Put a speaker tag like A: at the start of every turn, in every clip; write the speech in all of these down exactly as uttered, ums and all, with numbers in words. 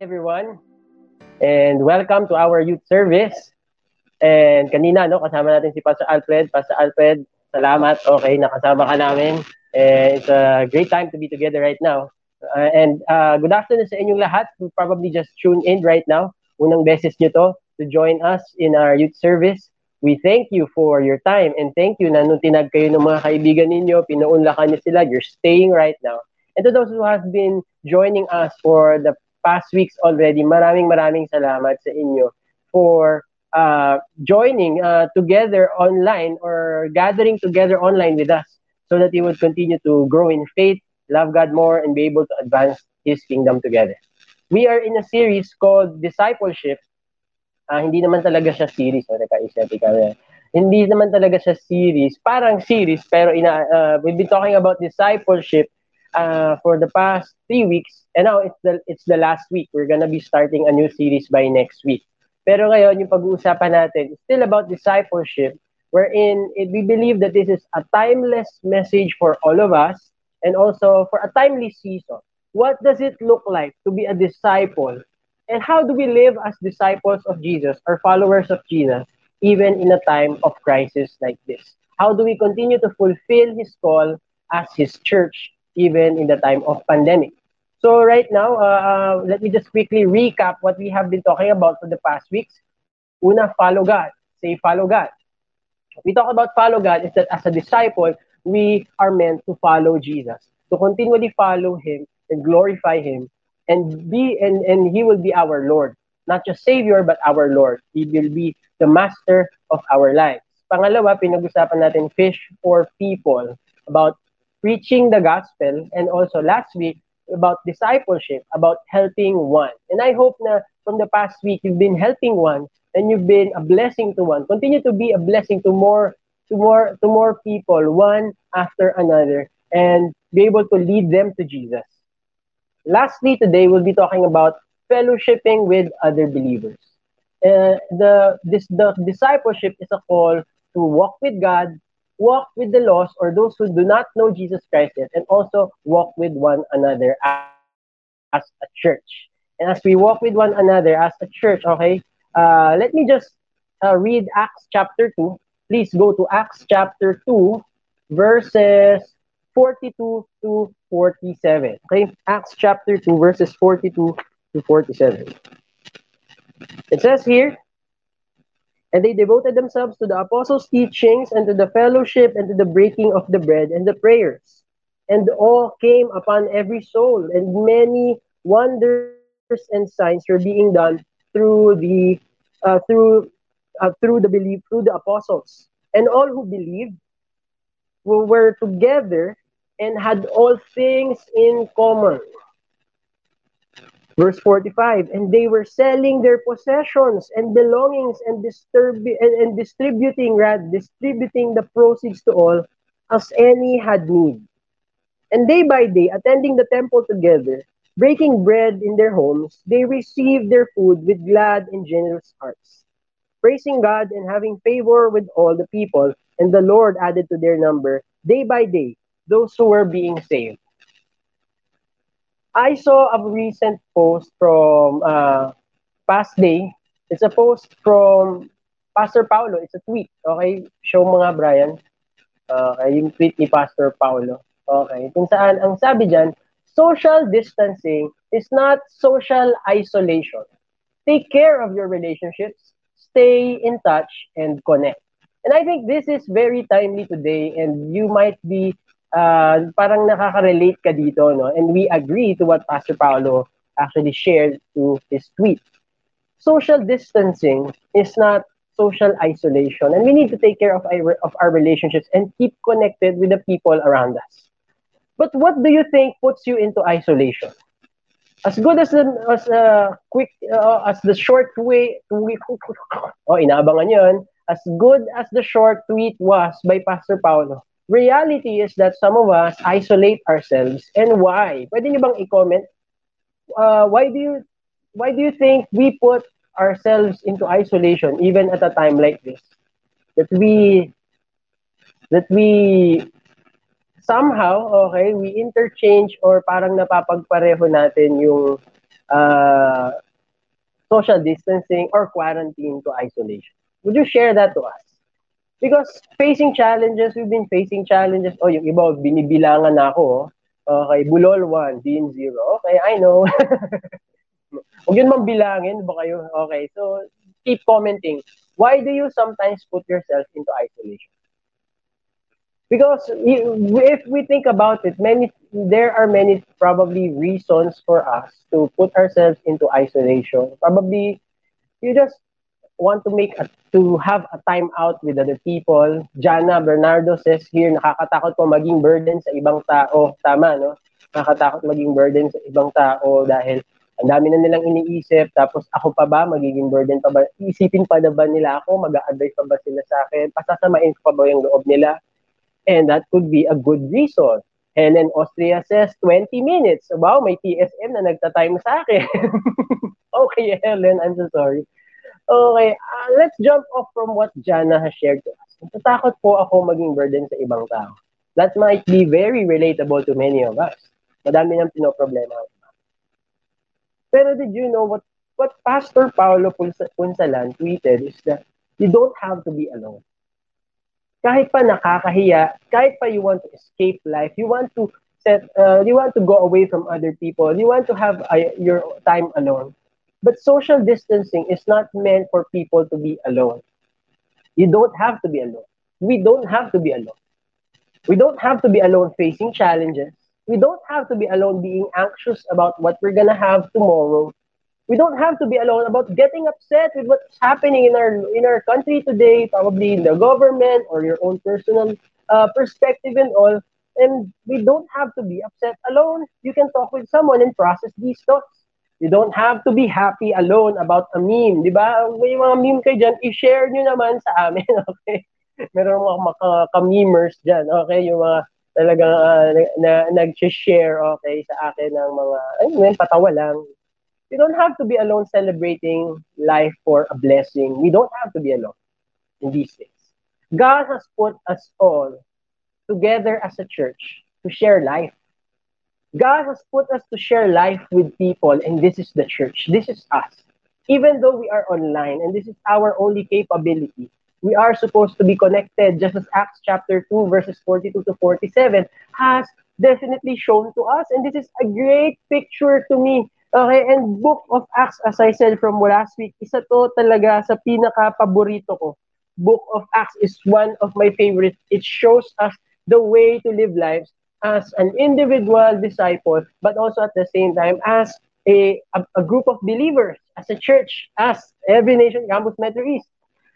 A: everyone, and welcome to our youth service. And kanina, no, kasama natin si Pastor Alfred. Pastor Alfred, salamat. Okay, nakasama ka namin. And it's a great time to be together right now. Uh, and uh, good afternoon sa inyong lahat who probably just tuned in right now. Unang beses nyo to to join us in our youth service. We thank you for your time and thank you na nung tinag kayo ng mga kaibigan ninyo, pinuunlakan niyo sila, you're staying right now. And to those who have been joining us for the past weeks already, maraming maraming salamat sa inyo for uh, joining uh, together online or gathering together online with us so that you would continue to grow in faith, love God more, and be able to advance His kingdom together. We are in a series called Discipleship. Uh, hindi naman talaga siya series. O, naka-isip ka. Hindi naman talaga siya series. Parang series, pero ina, uh, we've been talking about discipleship uh, for the past three weeks. And now it's the, it's the last week. We're gonna be starting a new series by next week. Pero ngayon, yung pag-uusapan natin is still about discipleship, wherein it, we believe that this is a timeless message for all of us and also for a timely season. What does it look like to be a disciple? And how do we live as disciples of Jesus or followers of Jesus, even in a time of crisis like this? How do we continue to fulfill His call as His church, even in the time of pandemic? So right now, uh, let me just quickly recap what we have been talking about for the past weeks. Una, follow God. Say, follow God. We talk about follow God is that as a disciple, we are meant to follow Jesus, to continually follow Him and glorify Him, and be and, and He will be our Lord. Not just Savior, but our Lord. He will be the master of our lives. Pangalawa, pinag-usapan natin fish for people, about preaching the gospel, and also last week, about discipleship, about helping one. And I hope na from the past week, you've been helping one, and you've been a blessing to one. Continue to be a blessing to more, to more, to more people, one after another, and be able to lead them to Jesus. Lastly, today we'll be talking about fellowshipping with other believers. Uh, the this the discipleship is a call to walk with God, walk with the lost or those who do not know Jesus Christ yet, and also walk with one another as a church. And as we walk with one another as a church, okay, uh, let me just uh, read Acts chapter two. Please go to Acts chapter two, verses forty-two to forty-seven. Okay, Acts chapter two, verses forty-two to forty-seven. It says here, and they devoted themselves to the apostles' teachings and to the fellowship and to the breaking of the bread and the prayers. And all came upon every soul, and many wonders and signs were being done through the uh, through uh, through the belief through the apostles. And all who believed were together and had all things in common. Verse forty-five, and they were selling their possessions and belongings and, disturb- and, and distributing rad, distributing the proceeds to all as any had need. And day by day, attending the temple together, breaking bread in their homes, they received their food with glad and generous hearts, praising God and having favor with all the people. And the Lord added to their number day by day those who were being saved. I saw a recent post from uh, past day. It's a post from Pastor Paulo. It's a tweet. Okay? Show mo nga, Brian. Okay, yung tweet ni Pastor Paulo. Okay, kung saan, ang sabi dyan, social distancing is not social isolation. Take care of your relationships, stay in touch, and connect. And I think this is very timely today, and you might be uh, parang nakaka-relate ka dito, no? And we agree to what Pastor Paulo actually shared to his tweet. Social distancing is not social isolation, and we need to take care of our, of our relationships and keep connected with the people around us. But what do you think puts you into isolation? As good as the as a quick uh, as the short way tweet, oh inaabangan yun. As good as the short tweet was by Pastor Paulo, reality is that some of us isolate ourselves, and why? Pwede niyo bang i-comment? Uh, why do you why do you think we put ourselves into isolation even at a time like this? That we that we somehow, okay, we interchange or parang napapagpareho natin yung uh, social distancing or quarantine to isolation? Would you share that to us? Because facing challenges, we've been facing challenges. Oh, yung iba, binibilangan na ako. Oh. Okay, Bulol one, Dean zero. Okay, I know. Huwag yun mang bilangin ba kayo? Okay, so keep commenting. Why do you sometimes put yourself into isolation? Because if we think about it, many there are many probably reasons for us to put ourselves into isolation. Probably you just want to make a, to have a time out with other people. Jana Bernardo says here, nakakatakot po maging burden sa ibang tao. Tama, no? Nakakatakot maging burden sa ibang tao dahil ang dami na nilang iniisip, tapos ako pa ba, magiging burden pa ba? Isipin pa na ba nila ako? Mag-a-advise pa ba sila sa akin? Pasasamain pa ba yung loob nila? And that could be a good reason. Helen Austria says, twenty minutes. Wow, may T S M na nagta-time sa akin. Okay, Helen, I'm so sorry. Okay, uh, let's jump off from what Jana has shared to us. Natatakot po ako maging burden sa ibang tao. That might be very relatable to many of us. Madami nang pinoproblema. Pero did you know what what Pastor Paulo Punsalan tweeted is that you don't have to be alone. Kahit pa nakakahiya, kahit pa you want to escape life, you want to set, uh, you want to go away from other people, you want to have uh, your time alone. But social distancing is not meant for people to be alone. You don't have to be alone. We don't have to be alone. We don't have to be alone facing challenges. We don't have to be alone being anxious about what we're gonna have tomorrow. We don't have to be alone about getting upset with what's happening in our in our country today, probably in the government or your own personal uh, perspective and all. And we don't have to be upset alone. You can talk with someone and process these thoughts. You don't have to be happy alone about a meme, di ba? May mga meme kayo dyan, i-share nyo naman sa amin, okay? Meron mga ka-memers dyan, okay? Yung mga talagang uh, na, nag-share, okay, sa akin ng mga, ayun, patawa lang. You don't have to be alone celebrating life for a blessing. We don't have to be alone in these days. God has put us all together as a church to share life. God has put us to share life with people, and this is the church. This is us. Even though we are online, and this is our only capability, we are supposed to be connected, just as Acts chapter two, verses forty-two to forty-seven has definitely shown to us. And this is a great picture to me. Okay, and book of Acts, as I said from last week, isa to talaga sa pinaka-paborito ko. Book of Acts is one of my favorites. It shows us the way to live lives as an individual disciple, but also at the same time as a, a, a group of believers, as a church, as Every Nation Campus Metro East,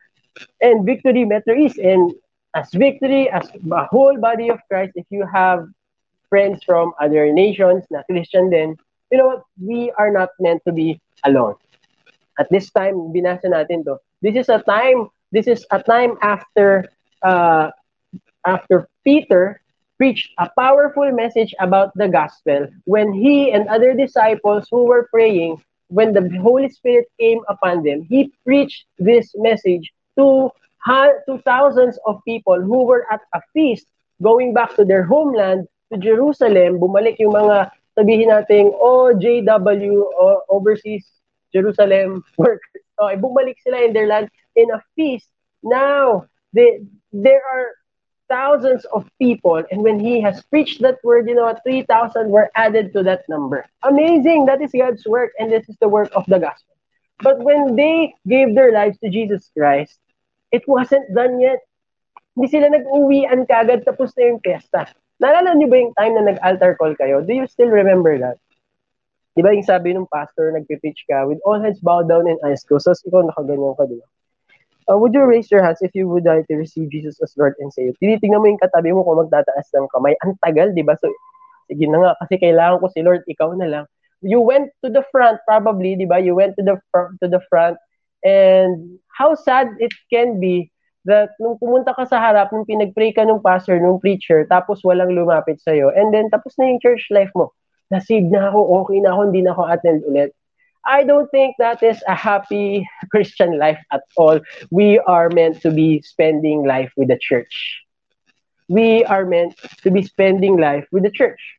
A: and Victory Metro East, and as Victory, as a whole body of Christ. If you have friends from other nations na Christian din, you know what? We are not meant to be alone. At this time, binasa natin to. This is a time, this is a time after, uh, after Peter preached a powerful message about the gospel when he and other disciples who were praying, when the Holy Spirit came upon them, he preached this message to, to thousands of people who were at a feast going back to their homeland, to Jerusalem. Bumalik yung mga, sabihin natin, O J W, o Overseas Jerusalem Workers. Okay, bumalik sila in their land in a feast. Now, they, there are thousands of people, and when he has preached that word, you know, three thousand were added to that number. Amazing! That is God's work, and this is the work of the gospel. But when they gave their lives to Jesus Christ, it wasn't done yet. Hindi sila nag-uwian kagad tapos na yung piyesta. Naalala niyo ba yung time na nag-altar call kayo? Do you still remember that? Di ba yung sabi ng pastor, nag-preach ka, with all heads bowed down and eyes closed, so ikaw nakaganyan ka, di ba? Uh, would you raise your hands if you would like to receive Jesus as Lord and Savior? Tinitingnan mo yung katabi mo kung magtataas ng kamay. Ang tagal, di ba? So, sige na nga, kasi kailangan ko si Lord, ikaw na lang. You went to the front, probably, di ba? You went to the front, to the front, and how sad it can be that nung pumunta ka sa harap, nung pinag-pray ka nung pastor, nung preacher, tapos walang lumapit sa'yo, and then tapos na yung church life mo. Nasave na ako, okay na ako, hindi na ako attend ulit. I don't think that is a happy Christian life at all. We are meant to be spending life with the church. We are meant to be spending life with the church.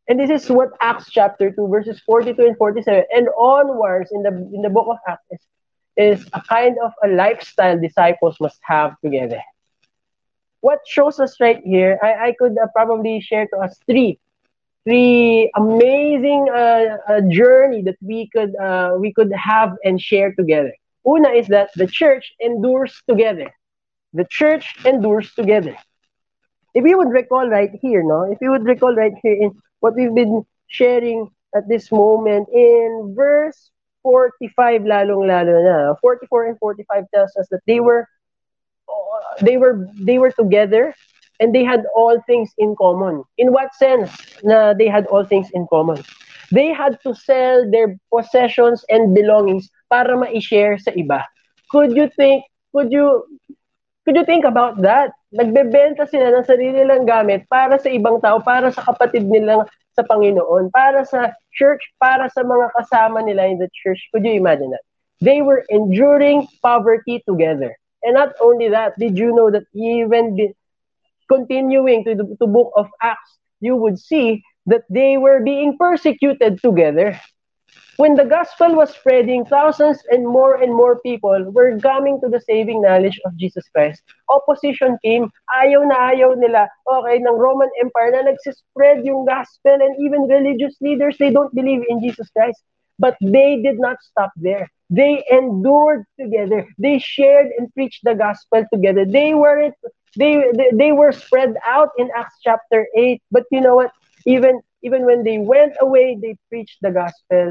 A: And this is what Acts chapter two, verses forty-two and forty-seven, and onwards in the in the book of Acts is, is a kind of a lifestyle disciples must have together. What shows us right here, I, I could uh, probably share to us three three amazing uh, uh, journey that we could uh, we could have and share together. Una is that the church endures together. The church endures together. If you would recall right here, no, if you would recall right here in what we've been sharing at this moment in verse forty-five, lalong-lalo na, forty-four and forty-five tells us that they were they were they were together and they had all things in common. In what sense na they had all things in common? They had to sell their possessions and belongings para ma-share sa iba. Could you think, could you could you think about that? Nagbebenta sila ng sarili nilang gamit para sa ibang tao, para sa kapatid nilang sa Panginoon, para sa church, para sa mga kasama nila in the church. Could you imagine that? They were enduring poverty together. And not only that, did you know that even be, continuing to the to book of Acts, you would see that they were being persecuted together. When the gospel was spreading, thousands and more and more people were coming to the saving knowledge of Jesus Christ. Opposition came, ayaw na ayaw nila, okay, ng Roman Empire na nagsispread yung gospel, and even religious leaders, they don't believe in Jesus Christ. But they did not stop there. They endured together. They shared and preached the gospel together. They weren't they they, they were spread out in Acts chapter eight. But you know what? Even even when they went away, they preached the gospel,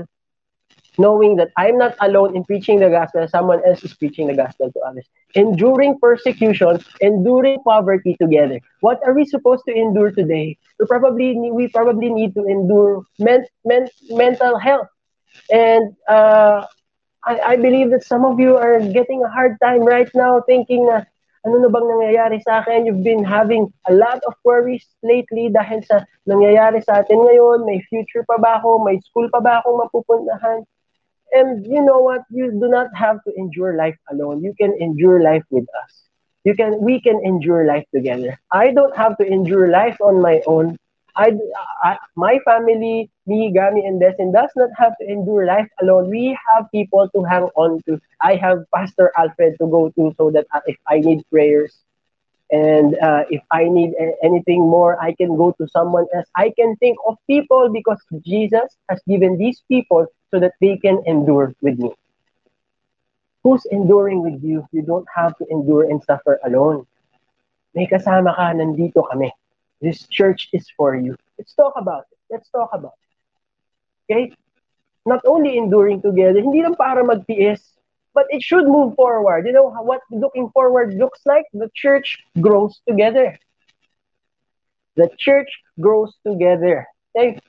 A: knowing that I'm not alone in preaching the gospel, someone else is preaching the gospel to others. Enduring persecution, enduring poverty together. What are we supposed to endure today? We probably we probably need to endure men, men, mental health. And uh, I, I believe that some of you are getting a hard time right now thinking na, ano na bang nangyayari sa akin? You've been having a lot of worries lately dahil sa nangyayari sa atin ngayon. May future pa ba ako? May school pa ba akong mapupuntahan? And you know what? You do not have to endure life alone. You can endure life with us. You can, we can endure life together. I don't have to endure life on my own. I, I, my family, me, Gami, and Desin does not have to endure life alone. We have people to hang on to. I have Pastor Alfred to go to so that if I need prayers and uh, if I need anything more, I can go to someone else. I can think of people because Jesus has given these people so that they can endure with me. Who's enduring with you? You don't have to endure and suffer alone. May kasama ka, nandito kami. This church is for you. Let's talk about it. Let's talk about it. Okay? Not only enduring together, hindi lang para magtiis, but it should move forward. You know what looking forward looks like? The church grows together. The church grows together. Okay?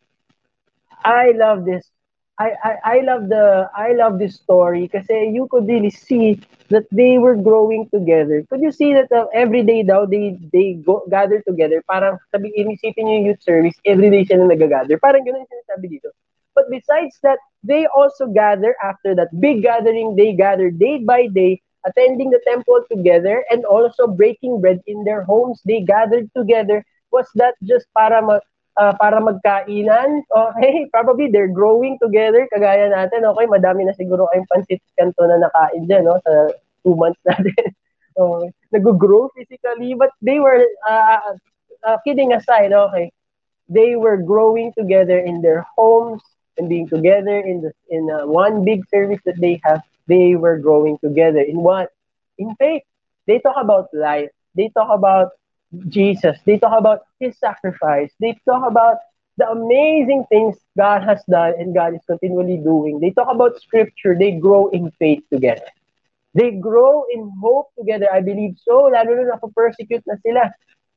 A: I love this. I, I, I love the I love this story kasi you could really see that they were growing together. Could you see that uh, every day daw they they go gather together? Parang sabi inisipin niyo yung youth service, every day sila nag-gather. Parang ganoon yung sinasabi dito. But besides that, they also gather after that big gathering. They gather day by day, attending the temple together and also breaking bread in their homes. They gathered together. Was that just para mag Uh, para magkainan? Okay, probably they're growing together, kagaya natin. Okay, madami na siguro kayong pansit kanto na nakain dyan, no? Sa two months natin. uh, Nag-grow physically, but they were, uh, uh, kidding aside, okay, they were growing together in their homes and being together in the in uh, one big service that they have. They were growing together in what? In faith. They talk about life. They talk about Jesus. They talk about his sacrifice. They talk about the amazing things God has done and God is continually doing. They talk about scripture. They grow in faith together. They grow in hope together. I believe so. Lalo na napo-persecute na sila.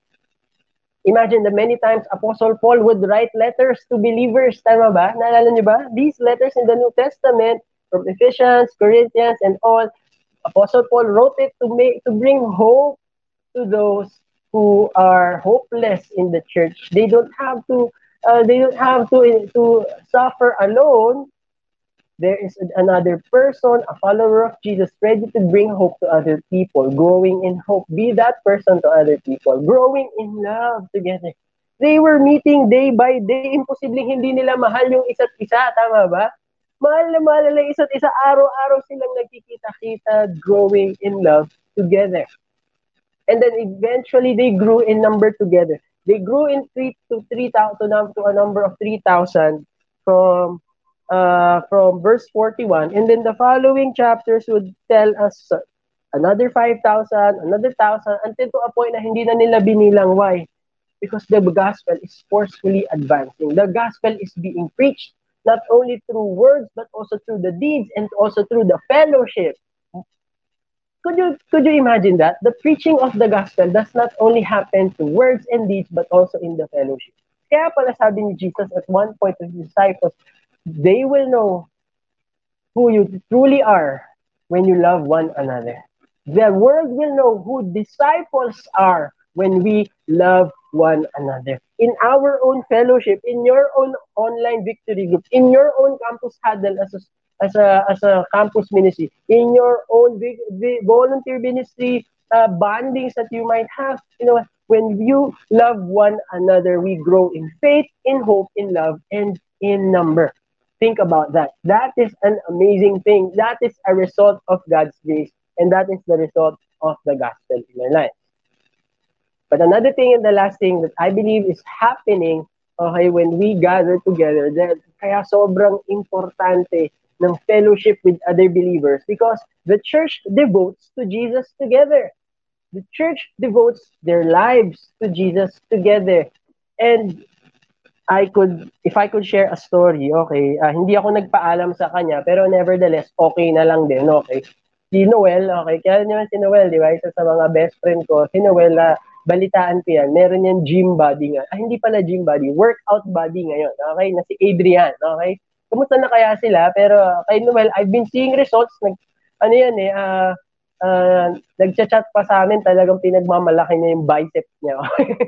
A: Imagine the many times Apostle Paul would write letters to believers. Tama ba? Naalala niyo ba? These letters in the New Testament from Ephesians, Corinthians, and all, Apostle Paul wrote it to make to bring hope to those who are hopeless in the church. They don't have to uh, they don't have to to suffer alone. There is another person, a follower of Jesus, ready to bring hope to other people, growing in hope. Be that person to other people, growing in love together. They were meeting day by day. Imposibleng hindi nila mahal yung isa't isa. Tama ba? Mahal na mahal nila isa't isa. Araw-araw silang nagkikita-kita, growing in love together. And then eventually they grew in number together. They grew in three to three thousand to a number of three thousand from uh, from verse forty-one. And then the following chapters would tell us another five thousand, another one thousand, until to a point na hindi na nila binilang. Why? Because the gospel is forcefully advancing. The gospel is being preached not only through words, but also through the deeds and also through the fellowship. Could you could you imagine that? The preaching of the gospel does not only happen through words and deeds, but also in the fellowship. Kaya pala sabi ni Jesus at one point to his disciples, they will know who you truly are when you love one another. The world will know who disciples are when we love one another. In our own fellowship, in your own online victory group, in your own campus huddle as a as a as a campus ministry, in your own vi- vi- volunteer ministry uh, bondings that you might have, you know, when you love one another, we grow in faith, in hope, in love, and in number. Think about that. That is an amazing thing. That is a result of God's grace, and that is the result of the gospel in our life. But another thing and the last thing that I believe is happening, okay, when we gather together, that kaya sobrang importante ng fellowship with other believers, because the church devotes to Jesus together. The church devotes their lives to Jesus together. And I could, if I could share a story, okay, uh, hindi ako nagpaalam sa kanya, pero nevertheless, okay na lang din, okay. Si Noel, okay, kaya naman si Noel, di ba, isa sa mga best friend ko, si Noel, uh, balitaan ko yan, meron yan gym body nga. Ah, hindi pala gym body, workout body ngayon, okay, na si Adrian, okay. Kumusta na kaya sila? Pero kay Noel, I've been seeing results. Nag, ano yan eh, uh, uh, nagchat-chat pa sa amin, talagang pinagmamalaki niya yung biceps niya.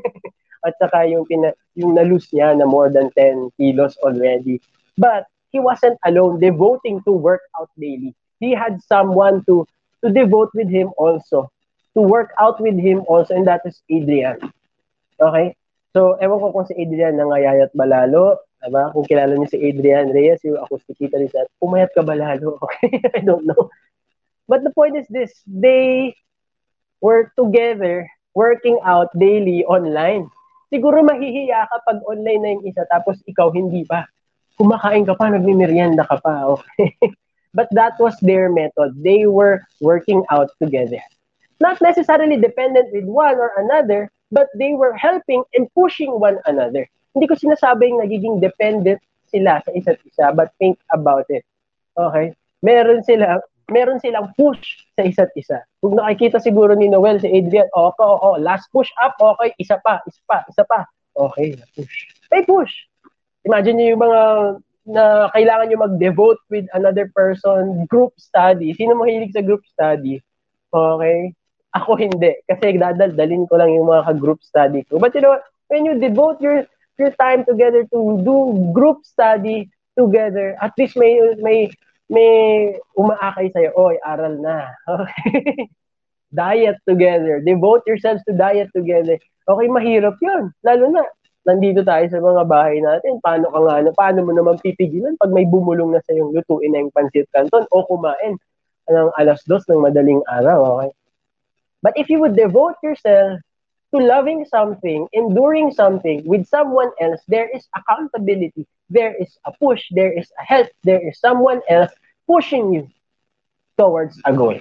A: At saka yung, pina, yung na-lose niya na more than ten kilos already. But he wasn't alone, devoting to workout daily. He had someone to, to devote with him also, to work out with him also, and that is Adrian. Okay? So, ewan ko kung si Adrian nangayayat ba lalo. Diba? Kung kilala niyo si Adrian Reyes, yung acoustic guitarist, pumayat ka ba lalo? Okay? I don't know. But the point is this, they were together, working out daily online. Siguro mahihiya ka pag online na yung isa, tapos ikaw hindi pa. Kumakain ka pa, nagmimerienda ka pa. Okay? But that was their method. They were working out together. Not necessarily dependent with one or another, but they were helping and pushing one another. Hindi ko sinasabing nagiging dependent sila sa isa't isa, but think about it. Okay? Meron sila, meron silang push sa isa't isa. Kung nakikita siguro ni Noel, si Adrian, okay, oh, oh, last push up, okay, isa pa, isa pa, isa pa. Okay, push. May push. Imagine niyo yung mga na kailangan nyo mag-devote with another person, group study. Sino mahilig sa group study? Okay? Ako hindi. Kasi dadaldalin ko lang yung mga ka-group study ko. But you know, when you devote your your time together to do group study together, at least may may may umaakay sa'yo, oy, aral na. Okay? Diet together. Devote yourselves to diet together. Okay, mahirap yun. Lalo na, nandito tayo sa mga bahay natin. Paano ka nga, paano mo naman pipigilan pag may bumulong na sa yung lutuin na yung pancit canton o kumain ng alas dos ng madaling araw. Okay? But if you would devote yourself to loving something, enduring something with someone else, there is accountability, there is a push, there is a help, there is someone else pushing you towards a goal.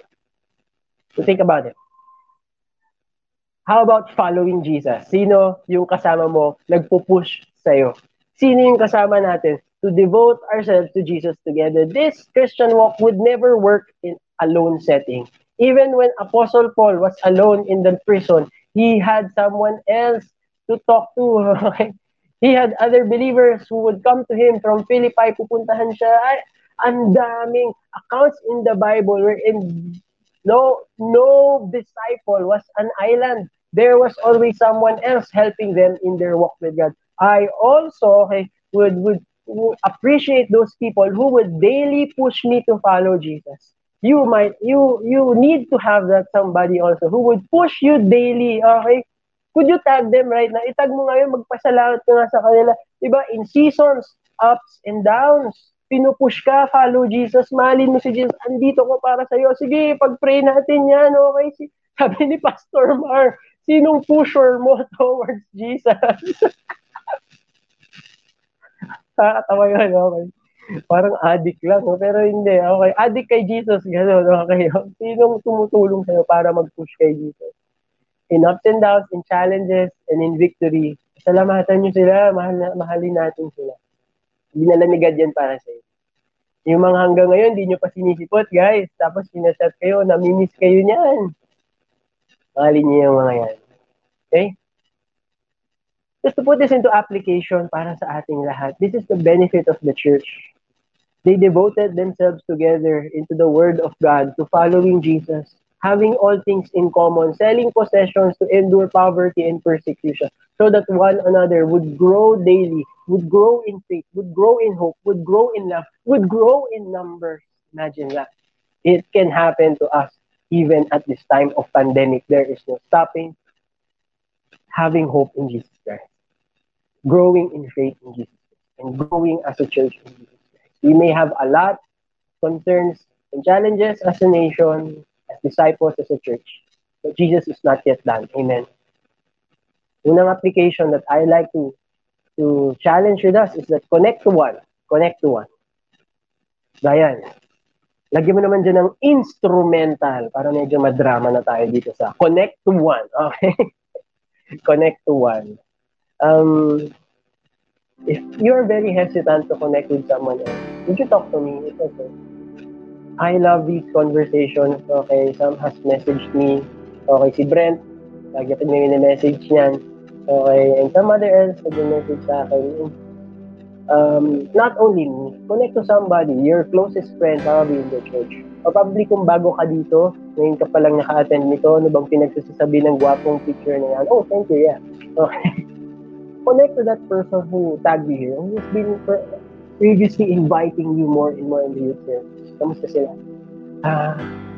A: So think about it. How about following Jesus? Sino yung kasama mo nagpo-push sa'yo? Sino yung kasama natin to devote ourselves to Jesus together? This Christian walk would never work in a lone setting. Even when Apostle Paul was alone in the prison, he had someone else to talk to. Okay? He had other believers who would come to him from Philippi, pupuntahan siya. Ay, ang daming accounts in the Bible wherein no, no disciple was an island. There was always someone else helping them in their walk with God. I also okay, would, would, would appreciate those people who would daily push me to follow Jesus. You might, you, you need to have that somebody also who would push you daily, okay? Could you tag them right now? Itag mo ngayon, magpasalamat ka nga sa kanila. Diba? In seasons, ups and downs, pinupush ka, follow Jesus, mahalin mo si Jesus, andito ko para sa'yo. Sige, pag-pray natin yan, okay? Sabi ni Pastor Mar, sinong pusher mo towards Jesus? Nakakatawa yun, okay? Parang addict lang, no? Pero hindi, okay. Addict kay Jesus, gano'n, okay? Sinong tumutulong sa'yo para mag-push kay Jesus? In ups and downs, in challenges, and in victory, salamatan nyo sila, mahal na, mahalin natin sila. Dinala ni God yan para sa'yo. Yung mga hanggang ngayon, di nyo pa sinisipot, guys. Tapos sinasat kayo, namimiss kayo niyan. Mahalin nyo yung mga yan. Okay? Just to put this into application para sa ating lahat, this is the benefit of the church. They devoted themselves together into the Word of God, to following Jesus, having all things in common, selling possessions to endure poverty and persecution, so that one another would grow daily, would grow in faith, would grow in hope, would grow in love, would grow in numbers. Imagine that. It can happen to us even at this time of pandemic. There is no stopping having hope in Jesus Christ, growing in faith in Jesus Christ, and growing as a church in Jesus Christ. We may have a lot of concerns and challenges as a nation, as disciples, as a church, but Jesus is not yet done. Amen. Unang application that I like to to challenge with us is that connect to one. Connect to one. Dayan. Lagyan mo naman dyan ng instrumental para medyo madrama na tayo dito sa connect to one. Okay? Connect to one. Um, if you're very hesitant to connect with someone else, would you talk to me? It's okay. I love these conversations. Okay, some has messaged me. Okay, si Brent, lagi ko may message niyan. Okay, and some other else nag-message sa akin. Um, not only me, connect to somebody, your closest friend, probably in the church. O probably kung bago ka dito, ngayon ka palang naka-attend nito, ano bang pinagsasabi ng gwapong picture na yan? Oh, thank you, yeah. Okay. Connect to that person who tagged you here, who's been previously inviting you more and more in the youth service. Kamusta sila? Ah,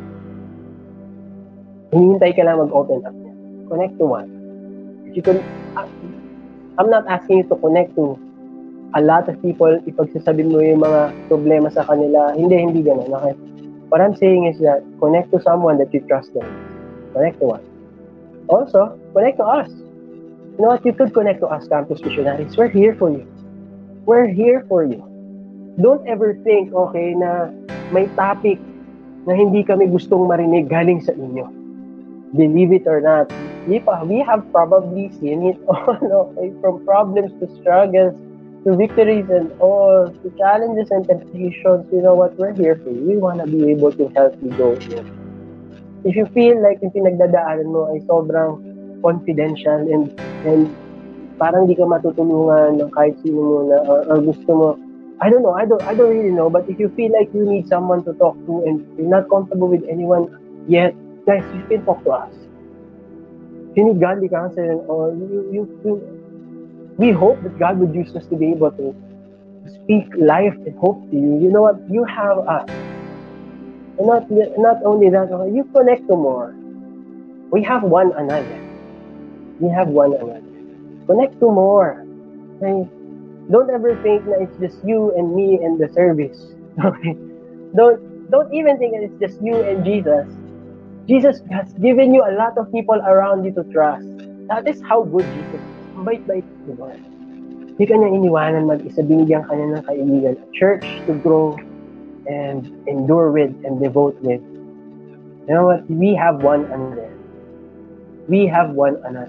A: hinihintay ka lang mag-open up niya. Connect to one. If you can, uh, I'm not asking you to connect to a lot of people, ipagsasabi mo yung mga problema sa kanila. Hindi, hindi ganun. Okay? What I'm saying is that connect to someone that you trust them. Connect to one. Also, connect to us. You know what? You could connect to us, Campus Missionaries. We're here for you. We're here for you. Don't ever think, okay, na may topic na hindi kami gustong marinig galing sa inyo. Believe it or not, we, we have probably seen it all, okay? From problems to struggles, to victories and all, to challenges and temptations. You know what? We're here for you. We want to be able to help you go in. If you feel like yung pinagdadaanan mo ay sobrang confidential and and parang di ka matutulungan ng kahit sino mo na or, or gusto mo, I don't know, I don't I don't really know, but if you feel like you need someone to talk to and you're not comfortable with anyone yet, guys, you can talk to us. If you need godly counsel or you, you, you we hope that God would use us to be able to speak life and hope to you. You know what? You have us. And not, not only that, you connect to more. We have one another. We have one another. Connect to more. Okay? Don't ever think that it's just you and me and the service. Okay? Don't, don't even think that it's just you and Jesus. Jesus has given you a lot of people around you to trust. That is how good Jesus is. Bait-bait si Lord. Hindi ka niya iniwanan mag-isa, binigyan ka niya ng kaibigan. A church to grow and endure with and devote with. You know what? We have one another. We have one another.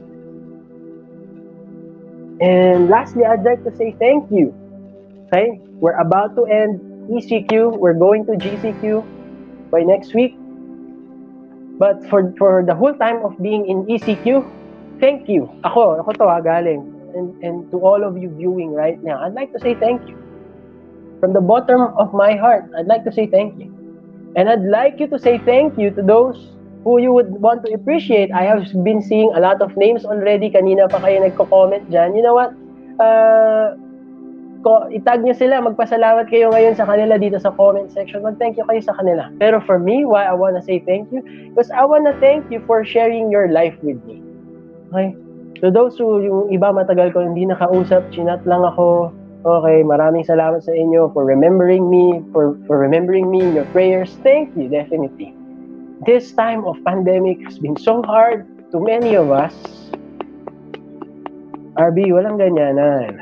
A: And lastly, I'd like to say thank you. Okay? We're about to end E C Q. We're going to G C Q by next week. But for for the whole time of being in E C Q, thank you. Ako, ako to ha, galing. And, and to all of you viewing right now, I'd like to say thank you. From the bottom of my heart, I'd like to say thank you. And I'd like you to say thank you to those who you would want to appreciate. I have been seeing a lot of names already. Kanina pa kayo nagko-comment dyan. You know what? Uh, ko, itag nyo sila. Magpasalamat kayo ngayon sa kanila dito sa comment section. Mag-thank you kayo sa kanila. Pero for me, why I want to say thank you? Because I want to thank you for sharing your life with me. Okay? So those who, yung iba matagal ko hindi nakausap, chinat lang ako. Okay, maraming salamat sa inyo for remembering me, for, for remembering me in your prayers. Thank you, definitely. This time of pandemic has been so hard to many of us. R B, walang ganyanan.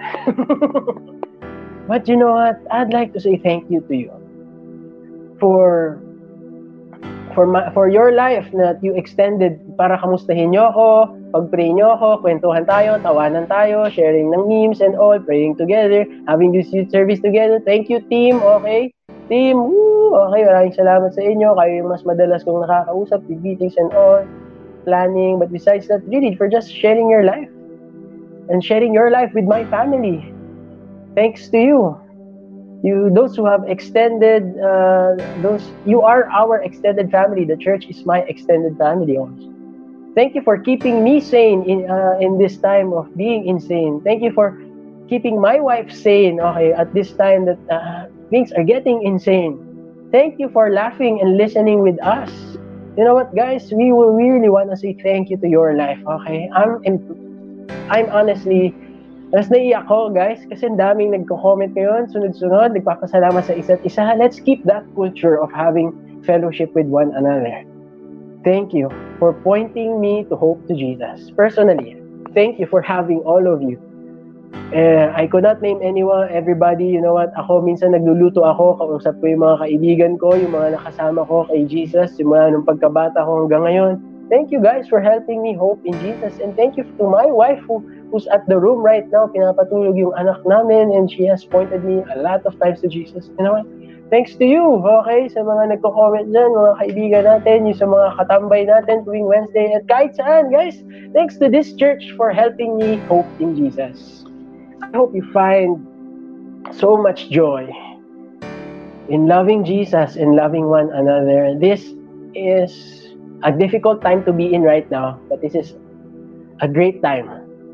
A: But you know what? I'd like to say thank you to you for for my, for your life that you extended para kamustahin nyo ako, pag-pray nyo ako, kwentuhan tayo, tawanan tayo, sharing ng memes and all, praying together, having this youth service together. Thank you, team. Okay? Team, woo! Okay, maraming salamat sa inyo. Kayo yung mas madalas kong nakakausap, with meetings and all, planning. But besides that, really, for just sharing your life and sharing your life with my family. Thanks to you. You, those who have extended, uh, those you are our extended family. The church is my extended family also. Thank you for keeping me sane in uh, in this time of being insane. Thank you for keeping my wife sane. Okay, at this time that uh, things are getting insane. Thank you for laughing and listening with us. You know what, guys? We will really want to say thank you to your life. Okay, I'm I'm honestly. Tapos naiyak ko, guys, kasi ang daming nagko-comment ngayon, sunod-sunod, nagpapasalamat sa isa't isa. Let's keep that culture of having fellowship with one another. Thank you for pointing me to hope to Jesus. Personally, thank you for having all of you. Uh, I could not name anyone, everybody, you know what, ako minsan nagluluto ako, kausap ko yung mga kaibigan ko, yung mga nakasama ko kay Jesus, yung mga nung pagkabata ko hanggang ngayon. Thank you guys for helping me hope in Jesus, and thank you to my wife who who's at the room right now, pinapatulog yung anak namin, and she has pointed me a lot of times to Jesus. You know what? Thanks to you, okay, sa mga nagko-comment dyan, mga kaibigan natin, yung sa mga katambay natin tuwing Wednesday, at kahit saan, guys. Thanks to this church for helping me hope in Jesus. I hope you find so much joy in loving Jesus and loving one another. This is a difficult time to be in right now, but this is a great time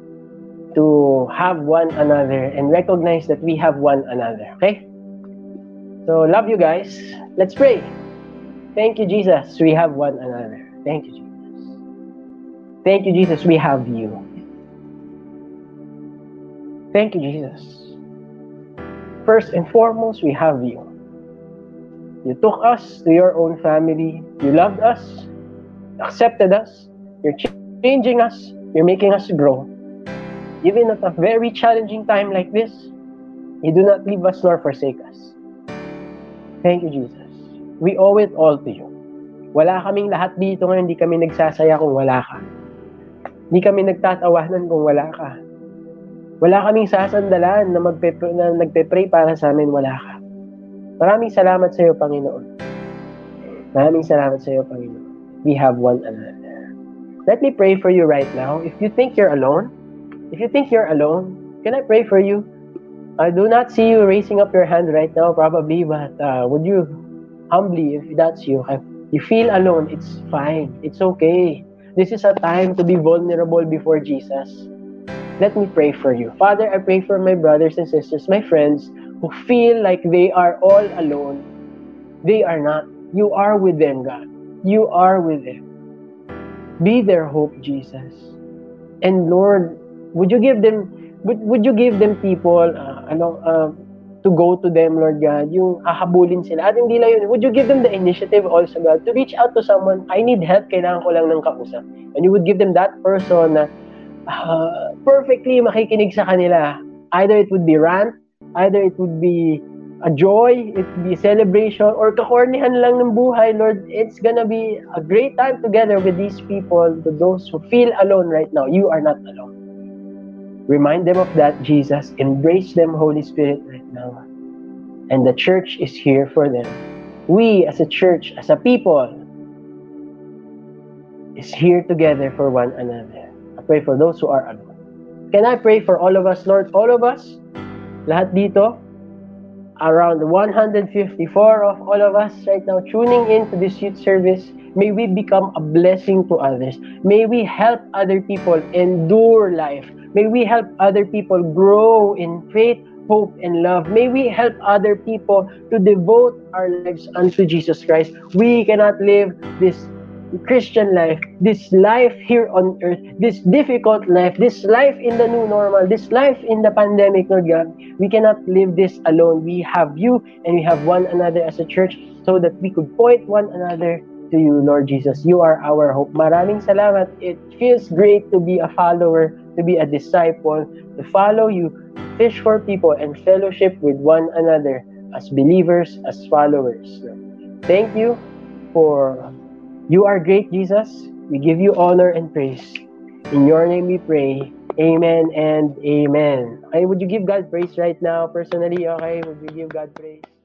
A: to have one another and recognize that we have one another. Okay? So, love you guys. Let's pray. Thank you, Jesus. We have one another. Thank you, Jesus. Thank you, Jesus. We have you. Thank you, Jesus. First and foremost, we have you. You took us to your own family. You loved us, accepted us. You're changing us. You're making us grow. Even at a very challenging time like this, you do not leave us nor forsake us. Thank you, Jesus. We owe it all to you. Wala kaming lahat dito ngayon, hindi kami nagsasaya kung wala ka. Hindi kami nagtatawanan kung wala ka. Wala kaming sasandalan na, magpe- na nagpe-pray para sa amin, wala ka. Maraming salamat sa iyo, Panginoon. Maraming salamat sa iyo, Panginoon. We have one another. Let me pray for you right now. If you think you're alone, if you think you're alone, can I pray for you? I do not see you raising up your hand right now, probably, but uh, would you humbly, if that's you, if you feel alone, it's fine. It's okay. This is a time to be vulnerable before Jesus. Let me pray for you. Father, I pray for my brothers and sisters, my friends, who feel like they are all alone. They are not. You are with them, God. You are with them. Be their hope, Jesus. And Lord, would you give them would, would you give them people uh, ano uh, to go to them, Lord God, yung hahabulin sila. At hindi lang yun, would you give them the initiative also, God, to reach out to someone, I need help, kailangan ko lang ng kausap. And you would give them that person na uh, perfectly makikinig sa kanila. Either it would be rant, either it would be a joy, it would be a celebration, or kakornihan lang ng buhay, Lord. It's gonna be a great time together with these people, to those who feel alone right now. You are not alone. Remind them of that, Jesus. Embrace them, Holy Spirit, right now. And the church is here for them. We, as a church, as a people, is here together for one another. I pray for those who are alone. Can I pray for all of us, Lord? All of us? Lahat dito? Around one hundred fifty-four of all of us right now tuning in to this youth service. May we become a blessing to others. May we help other people endure life. May we help other people grow in faith, hope, and love. May we help other people to devote our lives unto Jesus Christ. We cannot live this Christian life, this life here on earth, this difficult life, this life in the new normal, this life in the pandemic, Lord God, we cannot live this alone. We have you and we have one another as a church so that we could point one another to you, Lord Jesus. You are our hope. Maraming salamat. It feels great to be a follower, to be a disciple, to follow you, fish for people, and fellowship with one another as believers, as followers. Thank you for you are great, Jesus. We give you honor and praise. In your name we pray. Amen and amen. Okay, would you give God praise right now personally? Okay, would you give God praise?